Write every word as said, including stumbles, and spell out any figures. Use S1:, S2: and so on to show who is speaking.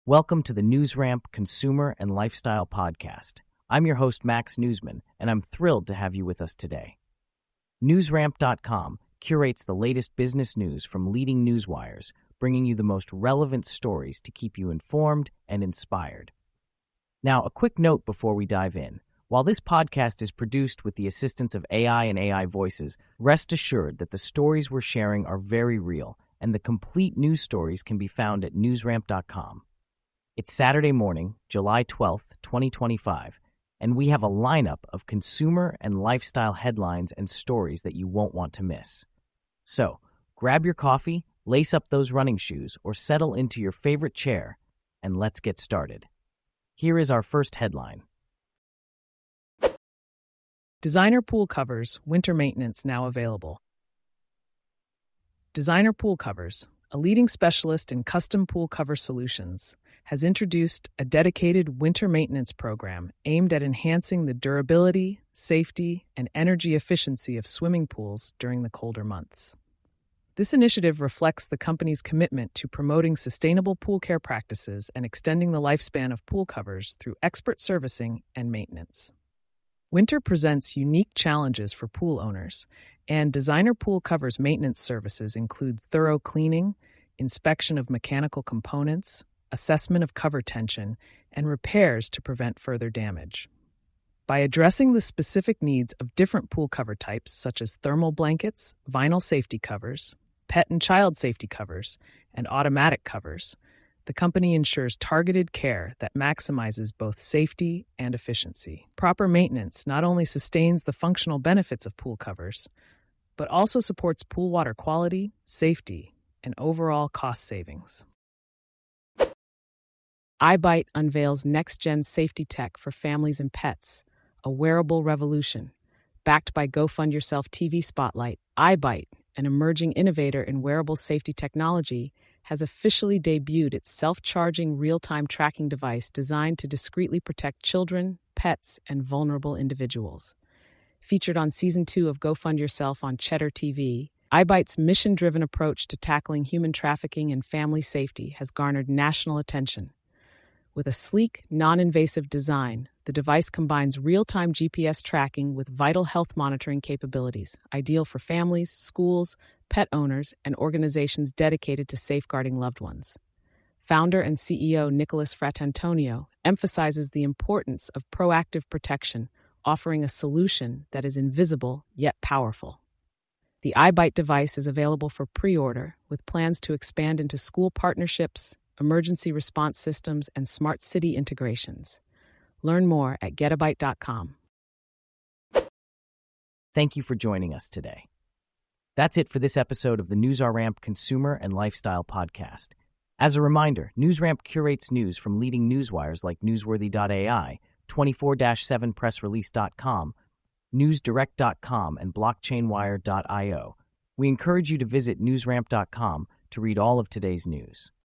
S1: Welcome to the NewsRamp Consumer and Lifestyle Podcast. I'm your host, Max Newsman, and I'm thrilled to have you with us today. NewsRamp dot com curates the latest business news from leading newswires, bringing you the most relevant stories to keep you informed and inspired. Now, a quick note before we dive in. While this podcast is produced with the assistance of A I and A I voices, rest assured that the stories we're sharing are very real, and the complete news stories can be found at NewsRamp dot com. It's Saturday morning, July twelfth, twenty twenty-five, and we have a lineup of consumer and lifestyle headlines and stories that you won't want to miss. So, grab your coffee, lace up those running shoes, or settle into your favorite chair, and let's get started. Here is our first headline.
S2: Designer pool covers, winter maintenance now available. Designer Pool Covers, a leading specialist in custom pool cover solutions, has introduced a dedicated winter maintenance program aimed at enhancing the durability, safety, and energy efficiency of swimming pools during the colder months. This initiative reflects the company's commitment to promoting sustainable pool care practices and extending the lifespan of pool covers through expert servicing and maintenance. Winter presents unique challenges for pool owners, and Designer Pool Covers maintenance services include thorough cleaning, inspection of mechanical components, assessment of cover tension, and repairs to prevent further damage. By addressing the specific needs of different pool cover types such as thermal blankets, vinyl safety covers, pet and child safety covers, and automatic covers, the company ensures targeted care that maximizes both safety and efficiency. Proper maintenance not only sustains the functional benefits of pool covers, but also supports pool water quality, safety, and overall cost savings. iBite unveils next-gen safety tech for families and pets, a wearable revolution. Backed by Go Fund Yourself T V Spotlight, iBite, an emerging innovator in wearable safety technology, has officially debuted its self-charging real-time tracking device designed to discreetly protect children, pets, and vulnerable individuals. Featured on Season two of Go Fund Yourself on Cheddar T V, iBite's mission-driven approach to tackling human trafficking and family safety has garnered national attention. With a sleek, non-invasive design, the device combines real-time G P S tracking with vital health monitoring capabilities, ideal for families, schools, pet owners, and organizations dedicated to safeguarding loved ones. Founder and C E O Nicholas Fratantonio emphasizes the importance of proactive protection, offering a solution that is invisible yet powerful. The iBite device is available for pre-order, with plans to expand into school partnerships, emergency response systems, and smart city integrations. Learn more at get a bite dot com.
S1: Thank you for joining us today. That's it for this episode of the NewsRamp Consumer and Lifestyle Podcast. As a reminder, NewsRamp curates news from leading newswires like newsworthy dot A I, twenty-four seven press release dot com, news direct dot com, and blockchain wire dot io. We encourage you to visit newsramp dot com to read all of today's news.